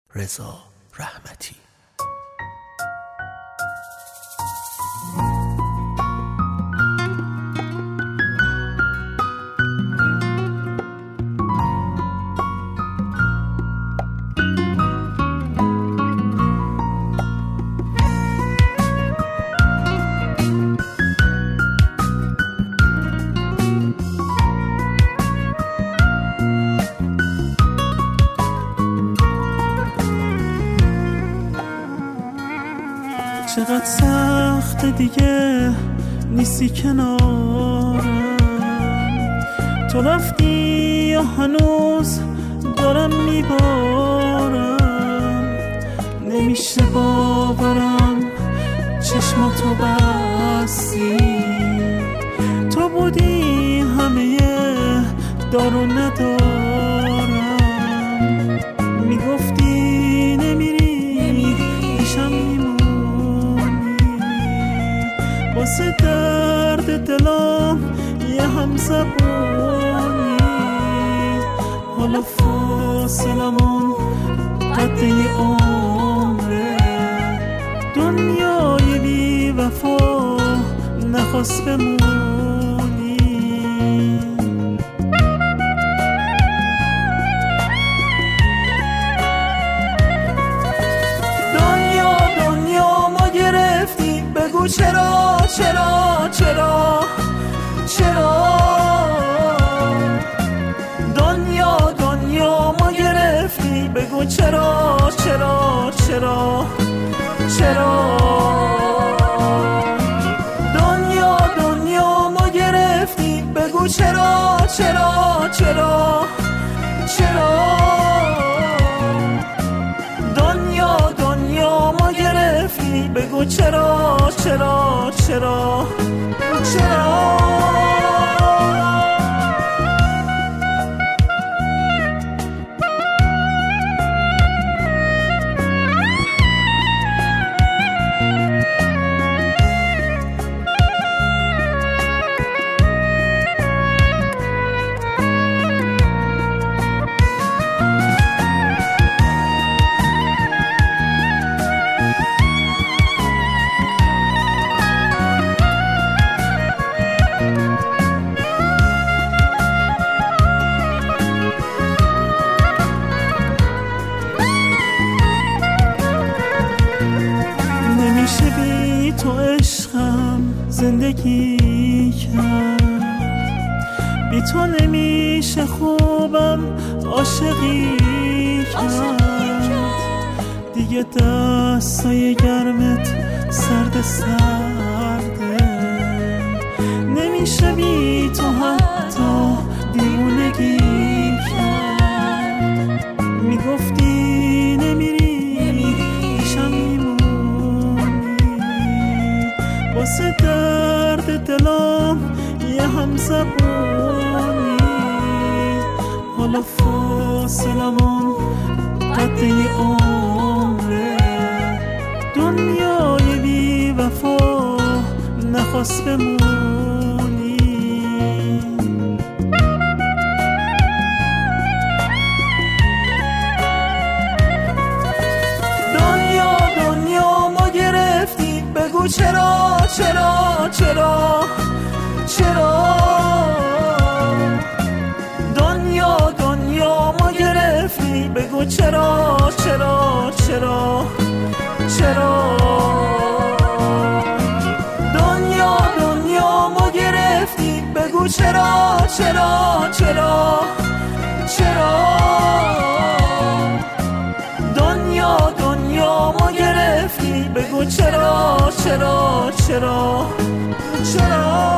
رضا رحمتی. چقدر سخت دیگه نیستی کنارم، تو رفتی یا هنوز دارم میبارم، نمیشه باورم چشماتو بستی، تو بودی همه دارو ندارم، میگفتی نمیری پیشم میمونی، واسه درد دلم یه همزبونی، حالا فاصلمون قد یه عمره، دنیای بی وفا نخواست بمونی. دنیا ما گرفتی، بگو چرا چرا چرا چرا. دنیا ما گرفتی، بگو چرا چرا چرا چرا. دنیا ما گرفتی، بگو چرا چرا چرا چرا. دنیا ما گرفتی، بگو چرا چرا چرا چرا. نمیشه بی تو عشقم زندگی کرد، بی تو نمیشه خوبم عاشقی کرد، دیگه دستای گرمت سرد سرده، نمیشه بی تو حتی دیوونگی کرد، میگفتی نمیری پیشم میمونی، واسه درد دلم یه همزبونی، حالا فاصلمون قد یه عمره، دنیای بی وفا نخواست بمونی. دنیا ما گرفتی، بگو چرا چرا چرا چرا. دنیا ما گرفتی، بگو چرا چرا چرا چرا. دنیا ما گرفتی، بگو چرا چرا چرا چرا. دنیا ما گرفتی، بگو چرا چرا چرا چرا.